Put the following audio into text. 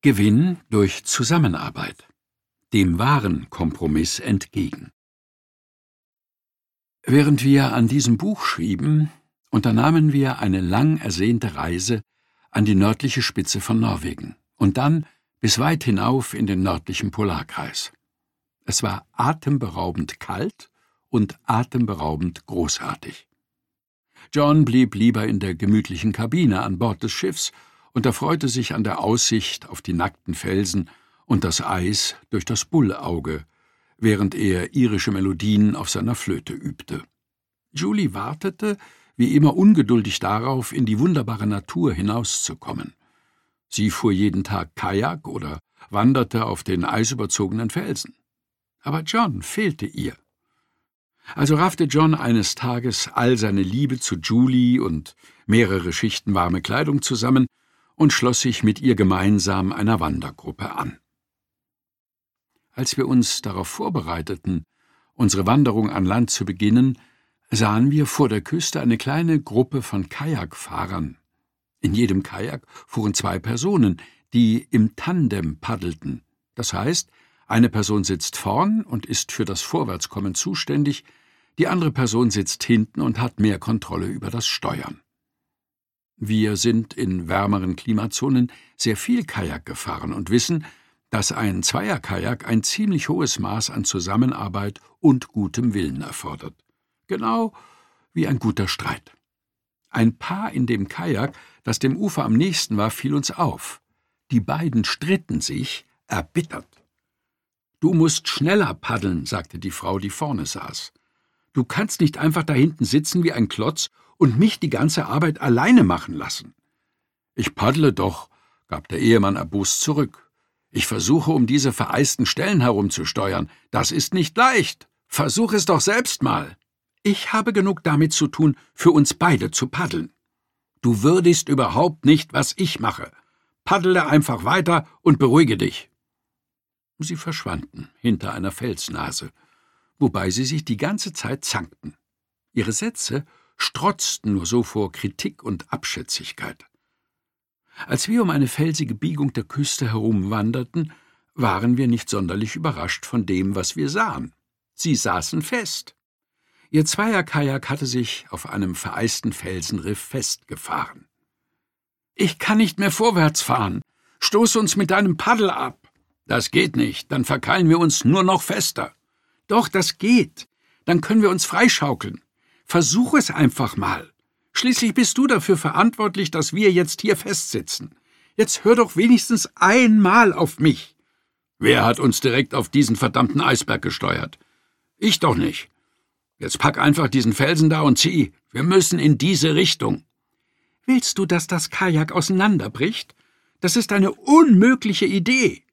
Gewinn durch Zusammenarbeit, dem wahren Kompromiss entgegen. Während wir an diesem Buch schrieben, unternahmen wir eine lang ersehnte Reise an die nördliche Spitze von Norwegen und dann bis weit hinauf in den nördlichen Polarkreis. Es war atemberaubend kalt und atemberaubend großartig. John blieb lieber in der gemütlichen Kabine an Bord des Schiffs und erfreute sich an der Aussicht auf die nackten Felsen und das Eis durch das Bullauge, während er irische Melodien auf seiner Flöte übte. Julie wartete, wie immer ungeduldig darauf, in die wunderbare Natur hinauszukommen. Sie fuhr jeden Tag Kajak oder wanderte auf den eisüberzogenen Felsen. Aber John fehlte ihr. Also raffte John eines Tages all seine Liebe zu Julie und mehrere Schichten warme Kleidung zusammen und schloss sich mit ihr gemeinsam einer Wandergruppe an. Als wir uns darauf vorbereiteten, unsere Wanderung an Land zu beginnen, sahen wir vor der Küste eine kleine Gruppe von Kajakfahrern. In jedem Kajak fuhren 2 Personen, die im Tandem paddelten. Das heißt, eine Person sitzt vorn und ist für das Vorwärtskommen zuständig, die andere Person sitzt hinten und hat mehr Kontrolle über das Steuern. Wir sind in wärmeren Klimazonen sehr viel Kajak gefahren und wissen, dass ein Zweierkajak ein ziemlich hohes Maß an Zusammenarbeit und gutem Willen erfordert. Genau wie ein guter Streit. Ein Paar in dem Kajak, das dem Ufer am nächsten war, fiel uns auf. Die beiden stritten sich erbittert. »Du musst schneller paddeln«, sagte die Frau, die vorne saß. »Du kannst nicht einfach da hinten sitzen wie ein Klotz und mich die ganze Arbeit alleine machen lassen.« »Ich paddle doch«, gab der Ehemann erbost zurück. »Ich versuche, um diese vereisten Stellen herumzusteuern. Das ist nicht leicht. Versuch es doch selbst mal. Ich habe genug damit zu tun, für uns beide zu paddeln. Du würdigst überhaupt nicht, was ich mache. Paddle einfach weiter und beruhige dich.« Sie verschwanden hinter einer Felsnase, wobei sie sich die ganze Zeit zankten. Ihre Sätze strotzten nur so vor Kritik und Abschätzigkeit. Als wir um eine felsige Biegung der Küste herum wanderten, waren wir nicht sonderlich überrascht von dem, was wir sahen. Sie saßen fest. Ihr Zweierkajak hatte sich auf einem vereisten Felsenriff festgefahren. »Ich kann nicht mehr vorwärts fahren. Stoß uns mit deinem Paddel ab.« »Das geht nicht, dann verkeilen wir uns nur noch fester.« »Doch, das geht. Dann können wir uns freischaukeln. Versuch es einfach mal. Schließlich bist du dafür verantwortlich, dass wir jetzt hier festsitzen. Jetzt hör doch wenigstens einmal auf mich.« »Wer hat uns direkt auf diesen verdammten Eisberg gesteuert?« »Ich doch nicht. Jetzt pack einfach diesen Felsen da und zieh. Wir müssen in diese Richtung.« »Willst du, dass das Kajak auseinanderbricht? Das ist eine unmögliche Idee.«